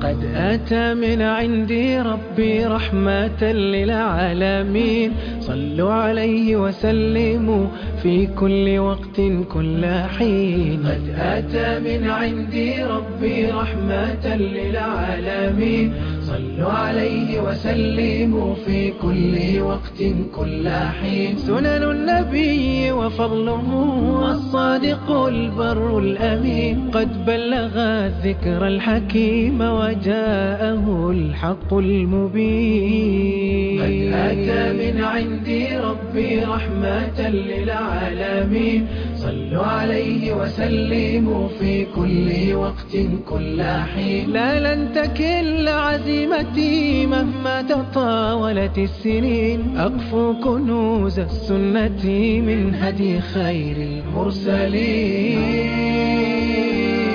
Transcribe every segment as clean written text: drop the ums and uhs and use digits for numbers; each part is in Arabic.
قد أتى من عندي ربي رحمة للعالمين، صلوا عليه وسلموا في كل وقت كل حين. قد أتى من عندي ربي رحمة للعالمين، صلوا عليه وسلموا في كل وقت كل حين. سنن النبي وفضله الصادق البر الأمين، قد بلغ الذكر الحكيم وجاءه الحق المبين. قد أتى من عندي ربي رحمة للعالمين، صلوا عليه وسلموا في كل وقت كل حين. لا لن تكل عزيمتي مهما تطاولت السنين، أقفو كنوز السنة من هدي خير المرسلين.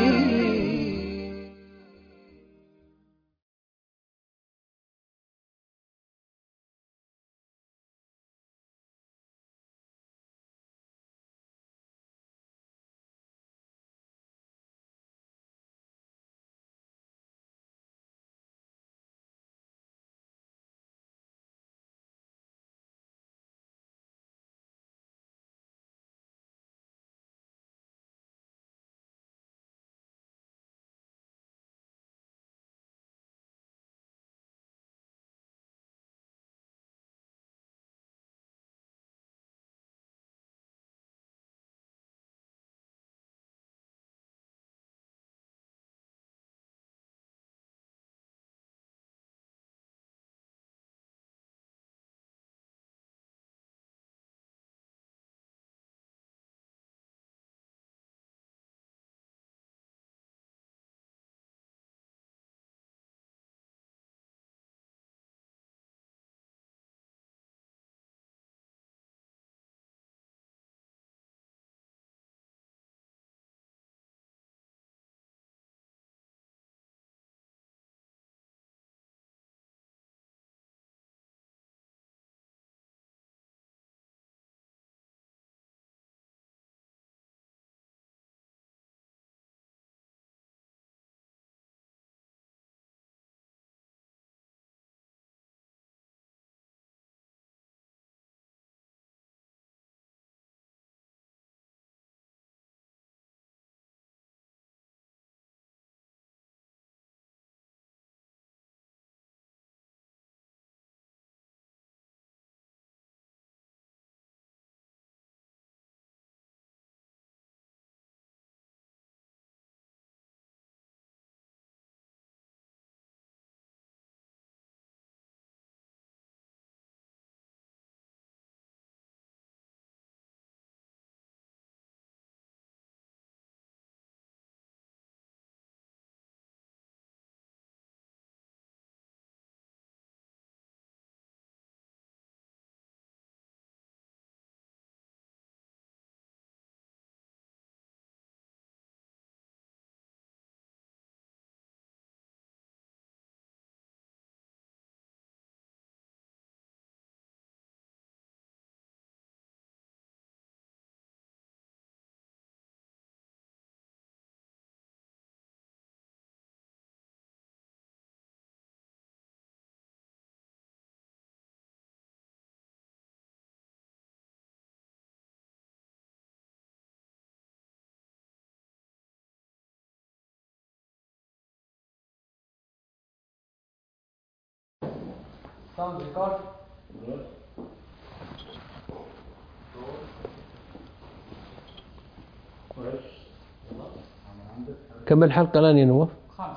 Sound record. كم الحلقة الآن يا نواف؟ 5.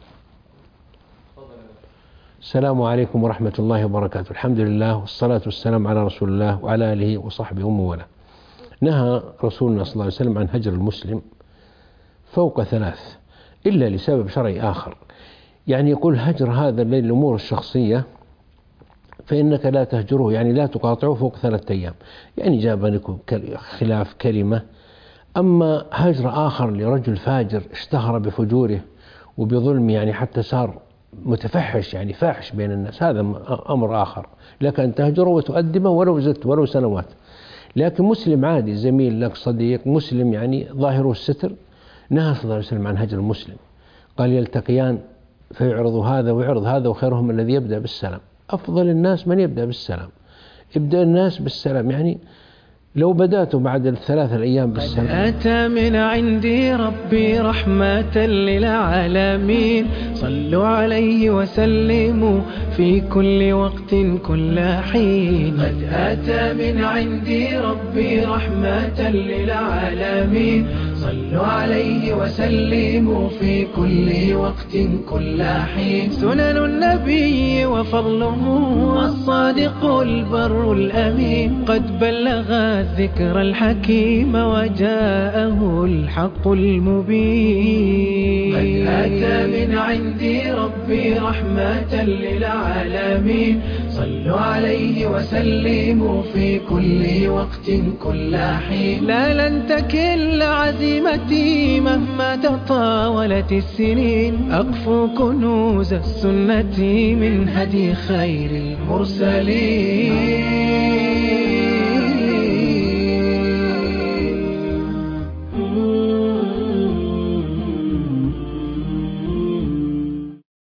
السلام عليكم ورحمة الله وبركاته. الحمد لله والصلاة والسلام على رسول الله وعلى آله وصحبه ومن والاه. نهى رسولنا صلى الله عليه وسلم عن هجر المسلم فوق 3 إلا لسبب شرعي آخر. يعني يقول هجر هذا للأمور الشخصية فإنك لا تهجره، يعني لا تقاطعه فوق 3 أيام، يعني جاء بينكم خلاف كلمة. أما هجر آخر لرجل فاجر اشتهر بفجوره وبظلم، يعني حتى صار متفحش، يعني فاحش بين الناس، هذا أمر آخر، لك أن تهجره وتؤدبه ولو زدت ولو سنوات. لكن مسلم عادي، زميل لك، صديق مسلم، يعني ظاهره الستر، نهى صلى الله عليه وسلم عن هجر المسلم، قال يلتقيان فيعرض هذا ويعرض هذا، وخيرهم الذي يبدأ بالسلام. أفضل الناس من يبدأ بالسلام. ابدأ الناس بالسلام، يعني لو بدأت بعد ال3 أيام بالسلام. أتى من عندي ربي رحمة للعالمين، صلوا عليه وسلموا في كل وقت كل حين. قد أتى من عندي ربي رحمة للعالمين، صلوا عليه وسلموا في كل وقت كل حين. سنن النبي وفضله الصادق البر الأمين، قد بلغ الذكر الحكيم وجاءه الحق المبين. قد أتى من عندي ربي رحمة للعالمين، صلوا عليه وسلموا في كل وقت كل حين. لا لن تكل عزيمتي مهما تطاولت السنين، أقفو كنوز السنة من هدي خير المرسلين.